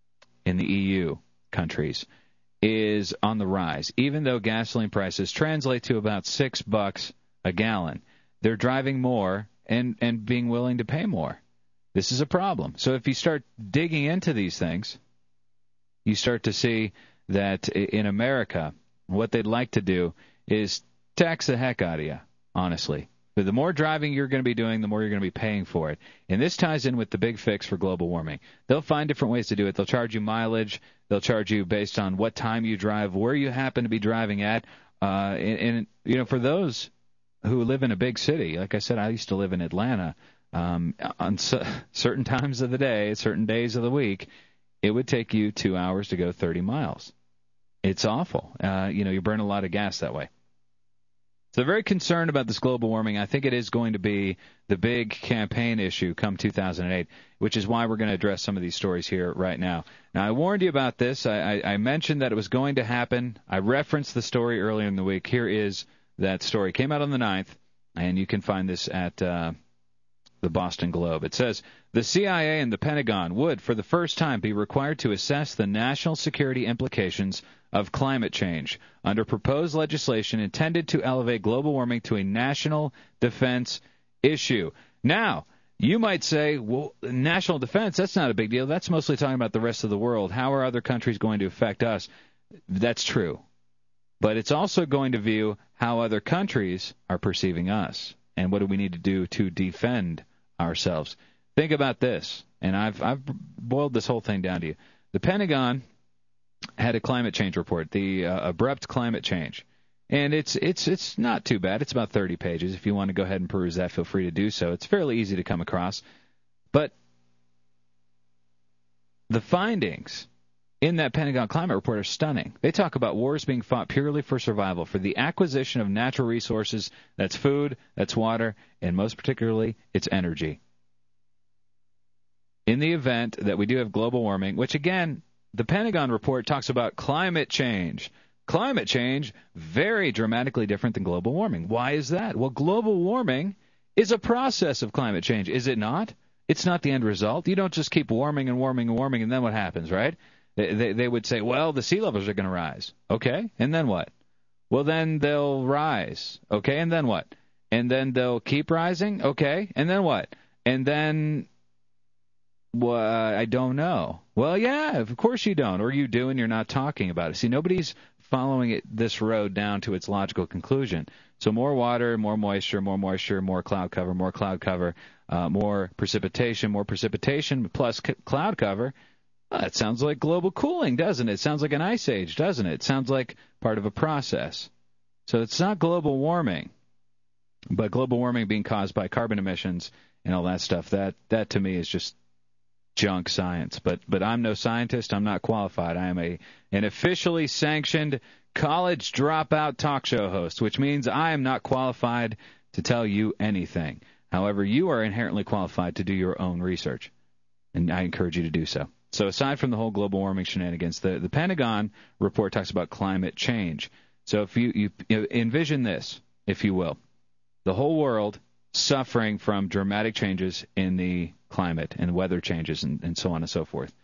Speaker 2: EU countries, is on the rise. Even though gasoline prices translate to about $6 a gallon, they're driving more and being willing to pay more. This is a problem. So if you start digging into these things, you start to see that in America, what they'd like to do is tax the heck out of you, honestly. But the more driving you're going to be doing, the more you're going to be paying for it. And this ties in with the big fix for global warming. They'll find different ways to do it. They'll charge you mileage. They'll charge you based on what time you drive, where you happen to be driving at. And for those who live in a big city, like I said, I used to live in Atlanta. On certain times of the day, certain days of the week, it would take you 2 hours to go 30 miles. It's awful. You burn a lot of gas that way. So they're very concerned about this global warming. I think it is going to be the big campaign issue come 2008, which is why we're going to address some of these stories here right now. Now, I warned you about this. I mentioned that it was going to happen. I referenced the story earlier in the week. Here is that story. It came out on the 9th, and you can find this at the Boston Globe. It says, the CIA and the Pentagon would, for the first time, be required to assess the national security implications of climate change under proposed legislation intended to elevate global warming to a national defense issue. Now, you might say, well, national defense, that's not a big deal. That's mostly talking about the rest of the world. How are other countries going to affect us? That's true. But it's also going to view how other countries are perceiving us and what do we need to do to defend ourselves. Think about this, and I've boiled this whole thing down to you. The Pentagon had a climate change report, the abrupt climate change, and it's not too bad. It's about 30 pages. If you want to go ahead and peruse that, feel free to do so. It's fairly easy to come across. But the findings in that Pentagon climate report are stunning. They talk about wars being fought purely for survival, for the acquisition of natural resources. That's food, that's water, and most particularly, it's energy. In the event that we do have global warming, which again, the Pentagon report talks about climate change. Climate change, very dramatically different than global warming. Why is that? Well, global warming is a process of climate change, is it not? It's not the end result. You don't just keep warming and warming and warming, and then what happens, right? They would say, well, the sea levels are going to rise. Okay, and then what? Well, then they'll rise. Okay, and then what? And then they'll keep rising. Okay, and then what? And then, well, I don't know. Well, yeah, of course you don't. Or you do and you're not talking about it. See, nobody's following this road down to its logical conclusion. So more water, more moisture, more cloud cover, more precipitation plus cloud cover. That sounds like global cooling, doesn't it? It sounds like an ice age, doesn't it? It sounds like part of a process. So it's not global warming, but global warming being caused by carbon emissions and all that stuff. That to me is just junk science. But I'm no scientist. I'm not qualified. I am an officially sanctioned college dropout talk show host, which means I am not qualified to tell you anything. However, you are inherently qualified to do your own research, and I encourage you to do so. So aside from the whole global warming shenanigans, the Pentagon report talks about climate change. So if you envision this, if you will, the whole world suffering from dramatic changes in the climate and weather changes and so on and so forth.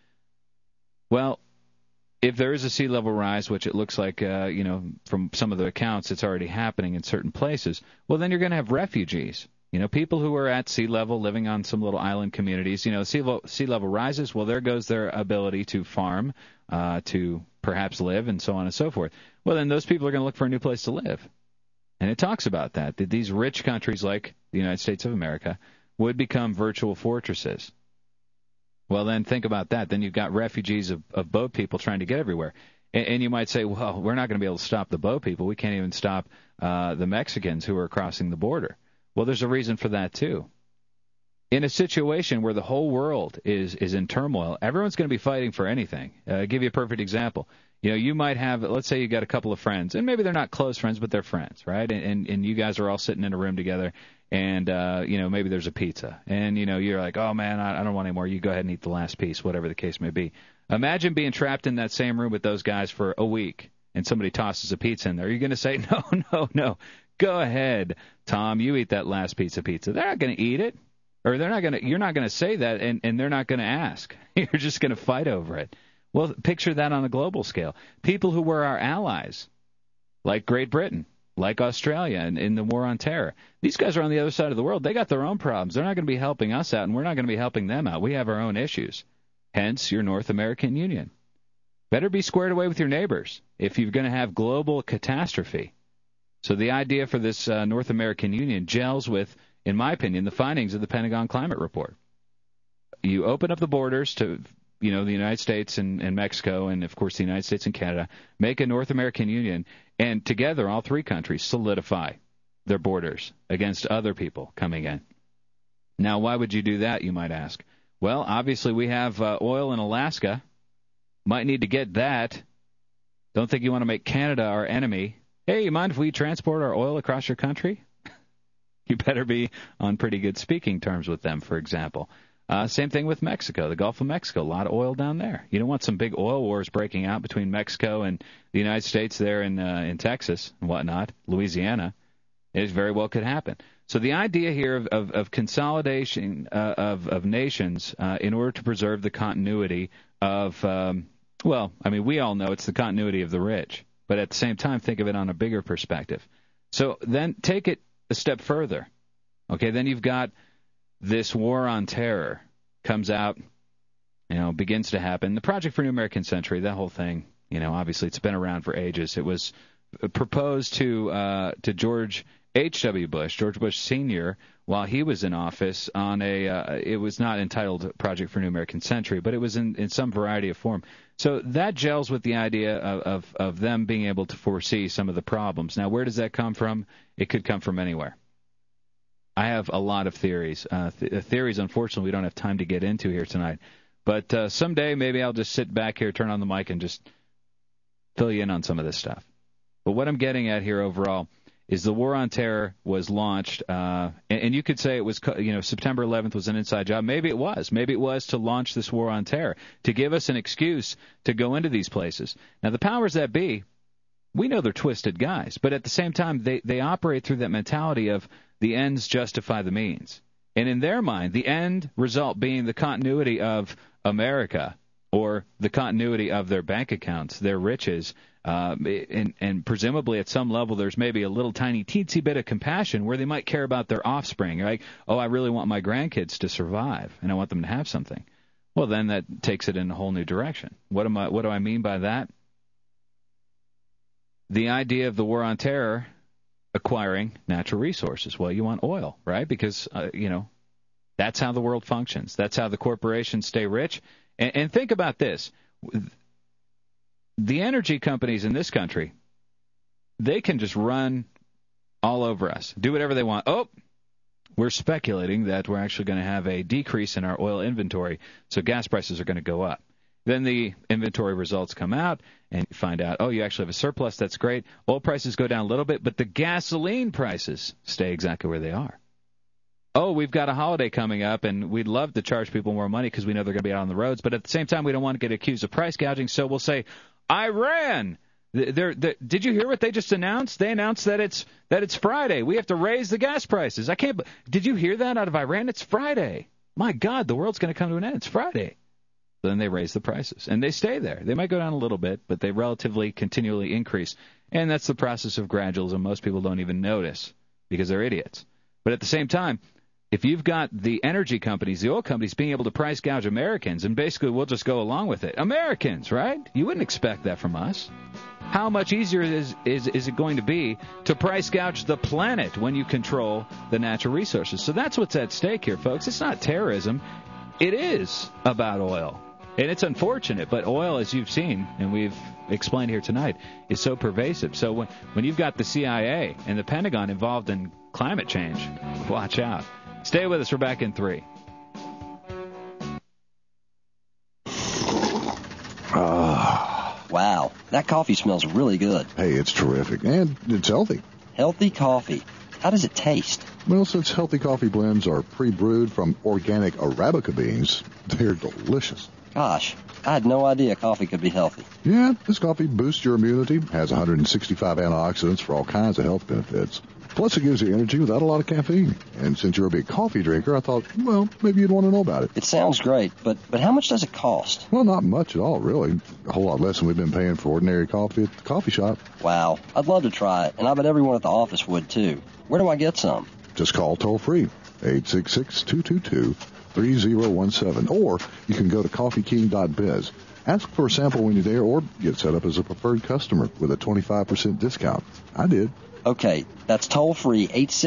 Speaker 2: Well, if there is a sea level rise, which it looks like, from some of the accounts, it's already happening in certain places, well, then you're going to have refugees. People who are at sea level living on some little island communities. Sea level rises, well, there goes their ability to farm, to perhaps live, and so on and so forth. Well, then those people are going to look for a new place to live. And it talks about that these rich countries like the United States of America would become virtual fortresses. Well, then think about that. Then you've got refugees of boat people trying to get everywhere. And you might say, well, we're not going to be able to stop the boat people. We can't even stop the Mexicans who are crossing the border. Well, there's a reason for that, too. In a situation where the whole world is in turmoil, everyone's going to be fighting for anything. I'll give you a perfect example. You might have, let's say you got a couple of friends, and maybe they're not close friends, but they're friends, right? And you guys are all sitting in a room together, and, maybe there's a pizza. And, you're like, oh, man, I don't want any more. You go ahead and eat the last piece, whatever the case may be. Imagine being trapped in that same room with those guys for a week, and somebody tosses a pizza in there. Are you going to say, no. Go ahead, Tom, you eat that last piece of pizza. They're not going to eat it. Or you're not going to say that, and they're not going to ask. You're just going to fight over it. Well, picture that on a global scale. People who were our allies, like Great Britain, like Australia in the war on terror. These guys are on the other side of the world. They got their own problems. They're not going to be helping us out, and we're not going to be helping them out. We have our own issues. Hence, your North American Union. Better be squared away with your neighbors if you're going to have global catastrophe. So the idea for this North American Union gels with, in my opinion, the findings of the Pentagon Climate Report. You open up the borders to, the United States and Mexico, and, of course, the United States and Canada, make a North American Union, and together all three countries solidify their borders against other people coming in. Now, why would you do that, you might ask? Well, obviously we have oil in Alaska. Might need to get that. Don't think you want to make Canada our enemy. Hey, you mind if we transport our oil across your country? You better be on pretty good speaking terms with them, for example. Same thing with Mexico, the Gulf of Mexico, a lot of oil down there. You don't want some big oil wars breaking out between Mexico and the United States there in Texas and whatnot, Louisiana. It very well could happen. So the idea here of consolidation of nations in order to preserve the continuity of, we all know it's the continuity of the rich. But at the same time, think of it on a bigger perspective. So then take it a step further. Okay, then you've got this war on terror comes out, begins to happen. The Project for a New American Century, that whole thing, obviously it's been around for ages. It was proposed to George H.W. Bush, George Bush Sr., while he was in office on it was not entitled Project for a New American Century, but it was in some variety of form. So that gels with the idea of them being able to foresee some of the problems. Now, where does that come from? It could come from anywhere. I have a lot of theories. Theories, unfortunately, we don't have time to get into here tonight. But someday maybe I'll just sit back here, turn on the mic, and just fill you in on some of this stuff. But what I'm getting at here overall is the war on terror was launched, and you could say it was, September 11th was an inside job. Maybe it was. Maybe it was to launch this war on terror, to give us an excuse to go into these places. Now, the powers that be, we know they're twisted guys, but at the same time, they operate through that mentality of the ends justify the means. And in their mind, the end result being the continuity of America or the continuity of their bank accounts, their riches, and presumably at some level there's maybe a little tiny teensy bit of compassion where they might care about their offspring. Like, oh, I really want my grandkids to survive and I want them to have something. Well, then that takes it in a whole new direction. What do I mean by that? the idea of the war on terror acquiring natural resources. Well, you want oil, right? Because, that's how the world functions. That's how the corporations stay rich. And think about this. The energy companies in this country, they can just run all over us, do whatever they want. Oh, we're speculating that we're actually going to have a decrease in our oil inventory, so gas prices are going to go up. Then the inventory results come out, and you find out, oh, you actually have a surplus. That's great. Oil prices go down a little bit, but the gasoline prices stay exactly where they are. Oh, we've got a holiday coming up, and we'd love to charge people more money because we know they're going to be out on the roads, but at the same time, we don't want to get accused of price gouging, so we'll say, Iran. Did you hear what they just announced? They announced that it's Friday. We have to raise the gas prices. Did you hear that out of Iran? It's Friday. My God, the world's going to come to an end. It's Friday. Then they raise the prices, and they stay there. They might go down a little bit, but they relatively continually increase, and that's the process of gradualism. Most people don't even notice because they're idiots. But at the same time, if you've got the energy companies, the oil companies being able to price gouge Americans, and basically we'll just go along with it. Americans, right? You wouldn't expect that from us. How much easier is it going to be to price gouge the planet when you control the natural resources? So that's what's at stake here, folks. It's not terrorism. It is about oil. And it's unfortunate, but oil, as you've seen, and we've explained here tonight, is so pervasive. So when you've got the CIA and the Pentagon involved in climate change, watch out. Stay with us. We're back in 3.
Speaker 6: Wow, that coffee smells really good.
Speaker 7: Hey, it's terrific, and it's healthy.
Speaker 6: Healthy coffee. How does it taste?
Speaker 7: Well, since healthy coffee blends are pre-brewed from organic Arabica beans, they're delicious.
Speaker 6: Gosh, I had no idea coffee could be healthy.
Speaker 7: Yeah, this coffee boosts your immunity, has 165 antioxidants for all kinds of health benefits. Plus, it gives you energy without a lot of caffeine. And since you're a big coffee drinker, I thought, well, maybe you'd want to know about it.
Speaker 6: It sounds great, but how much does it cost?
Speaker 7: Well, not much at all, really. A whole lot less than we've been paying for ordinary coffee at the coffee shop.
Speaker 6: Wow, I'd love to try it, and I bet everyone at the office would, too. Where do I get some?
Speaker 7: Just call toll-free, 866-222-3017. Or you can go to coffeeking.biz. Ask for a sample when you're there, or get set up as a preferred customer with a 25% discount. I did.
Speaker 6: Okay, that's toll-free,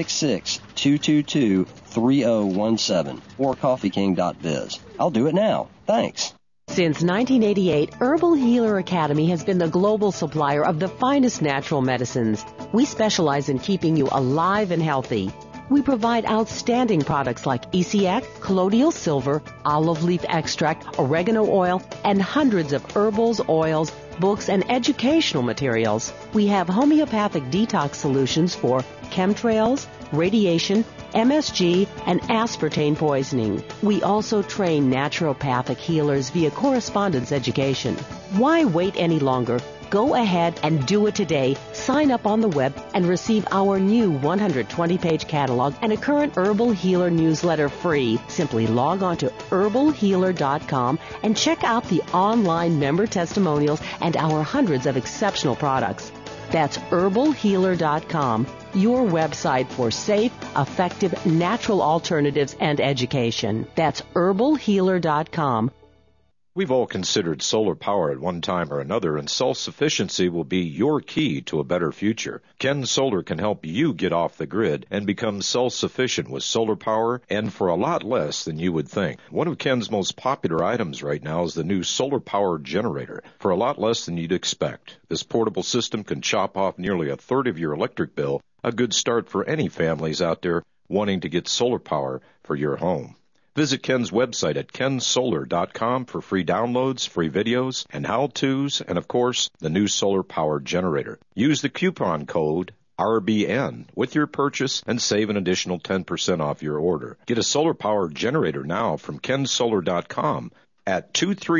Speaker 6: 866-222-3017, or coffeeking.biz. I'll do it now. Thanks.
Speaker 11: Since 1988, Herbal Healer Academy has been the global supplier of the finest natural medicines. We specialize in keeping you alive and healthy. We provide outstanding products like ECX, colloidal silver, olive leaf extract, oregano oil, and hundreds of herbals, oils, books, and educational materials. We have homeopathic detox solutions for chemtrails, radiation, MSG, and aspartame poisoning. We also train naturopathic healers via correspondence education. Why wait any longer? Go ahead and do it today. Sign up on the web and receive our new 120-page catalog and a current Herbal Healer newsletter free. Simply log on to herbalhealer.com and check out the online member testimonials and our hundreds of exceptional products. That's herbalhealer.com, your website for safe, effective, natural alternatives and education. That's herbalhealer.com.
Speaker 8: We've all considered solar power at one time or another, and self-sufficiency will be your key to a better future. Ken Solar can help you get off the grid and become self-sufficient with solar power, and for a lot less than you would think. One of Ken's most popular items right now is the new solar power generator, for a lot less than you'd expect. This portable system can chop off nearly a third of your electric bill, a good start for any families out there wanting to get solar power for your home. Visit Ken's website at kensolar.com for free downloads, free videos, and how-tos, and, of course, the new solar power generator. Use the coupon code RBN with your purchase and save an additional 10% off your order. Get a solar power generator now from kensolar.com at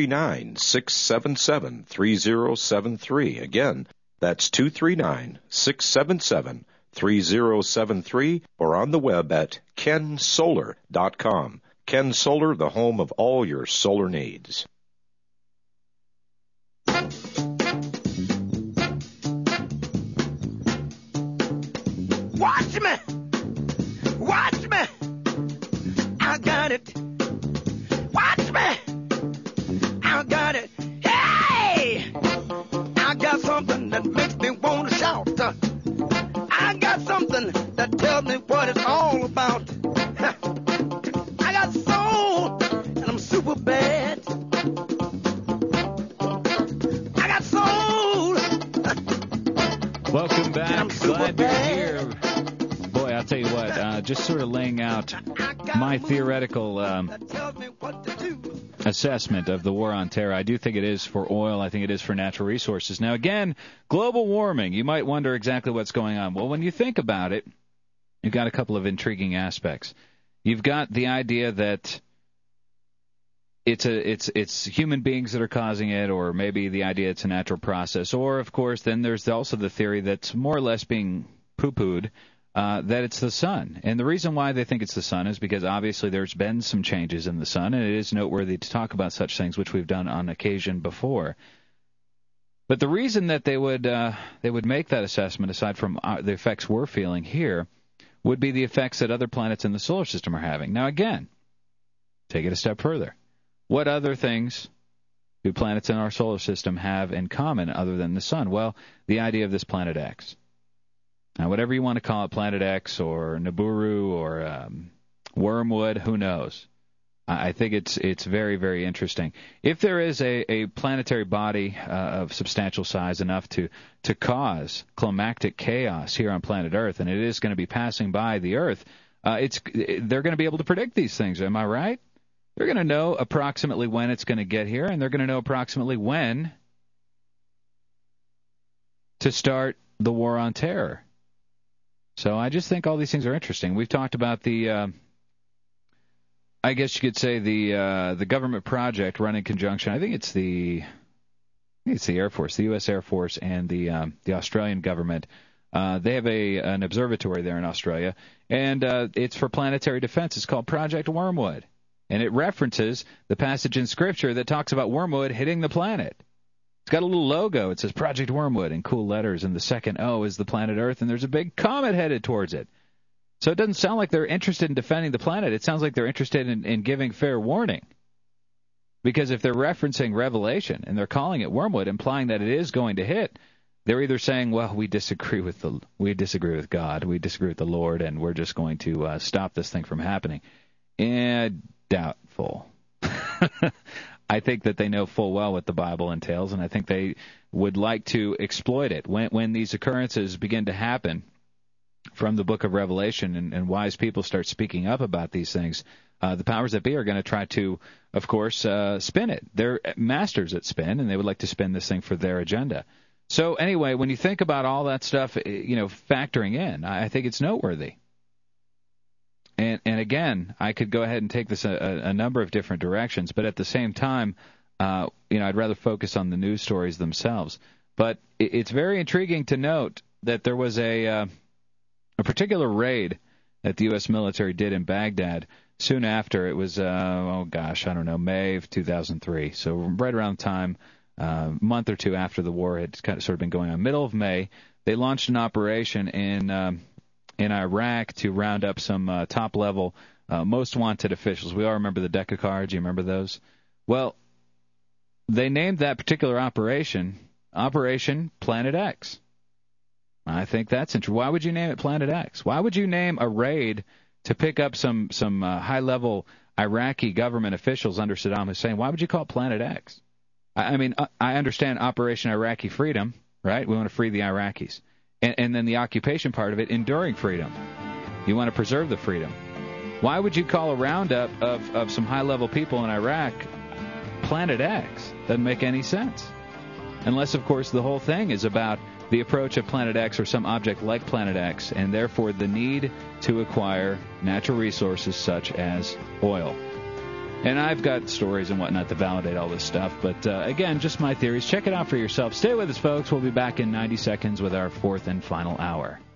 Speaker 8: 239-677-3073. Again, that's 239-677-3073, or on the web at kensolar.com. Ken Solar, the home of all your solar needs.
Speaker 17: Watch me! Watch me! I got it! Watch me! I got it! Hey! I got something that makes me want to
Speaker 2: just sort of laying out my theoretical assessment of the war on terror. I do think it is for oil. I think it is for natural resources. Now, again, global warming. You might wonder exactly what's going on. Well, when you think about it, you've got a couple of intriguing aspects. You've got the idea that it's human beings that are causing it, or maybe the idea it's a natural process, or of course then there's also the theory that's more or less being poo-pooed, that it's the sun. And the reason why they think it's the sun is because obviously there's been some changes in the sun, and it is noteworthy to talk about such things, which we've done on occasion before. But the reason that they would make that assessment, aside from the effects we're feeling here, would be the effects that other planets in the solar system are having. Now again, take it a step further. What other things do planets in our solar system have in common other than the sun? Well, the idea of this Planet X. Now, whatever you want to call it, Planet X or Nibiru or Wormwood, who knows? I think it's very, very interesting. If there is a planetary body of substantial size enough to cause climactic chaos here on planet Earth, and it is going to be passing by the Earth, they're going to be able to predict these things. Am I right? They're going to know approximately when it's going to get here, and they're going to know approximately when to start the war on terror. So I just think all these things are interesting. We've talked about the, I guess you could say the government project run in conjunction. I think it's the Air Force, the U.S. Air Force, and the Australian government. They have an observatory there in Australia, and it's for planetary defense. It's called Project Wormwood. And it references the passage in Scripture that talks about wormwood hitting the planet. It's got a little logo. It says Project Wormwood in cool letters, and the second O is the planet Earth, and there's a big comet headed towards it. So it doesn't sound like they're interested in defending the planet. It sounds like they're interested in giving fair warning. Because if they're referencing Revelation and they're calling it wormwood, implying that it is going to hit, they're either saying, well, we disagree with God, we disagree with the Lord, and we're just going to stop this thing from happening. And doubtful. I think that they know full well what the Bible entails, and I think they would like to exploit it. When these occurrences begin to happen from the book of Revelation and wise people start speaking up about these things, the powers that be are going to try to, of course, spin it. They're masters at spin, and they would like to spin this thing for their agenda. So anyway, when you think about all that stuff, factoring in, I think it's noteworthy. And again, I could go ahead and take this a number of different directions, but at the same time, I'd rather focus on the news stories themselves. But it's very intriguing to note that there was a particular raid that the U.S. military did in Baghdad soon after. It was, May of 2003. So right around the time, a month or two after the war had sort of been going on, middle of May, they launched an operation in Iraq to round up some top-level most wanted officials. We all remember the deck of cards. You remember those? Well, they named that particular operation Operation Planet X. I think that's interesting. Why would you name it Planet X? Why would you name a raid to pick up some high-level Iraqi government officials under Saddam Hussein? Why would you call it Planet X? I mean, I understand Operation Iraqi Freedom, right? We want to free the Iraqis. And then the occupation part of it, enduring freedom. You want to preserve the freedom. Why would you call a roundup of some high-level people in Iraq Planet X? Doesn't make any sense. Unless, of course, the whole thing is about the approach of Planet X or some object like Planet X, and therefore the need to acquire natural resources such as oil. And I've got stories and whatnot to validate all this stuff. But, again, just my theories. Check it out for yourself. Stay with us, folks. We'll be back in 90 seconds with our fourth and final hour.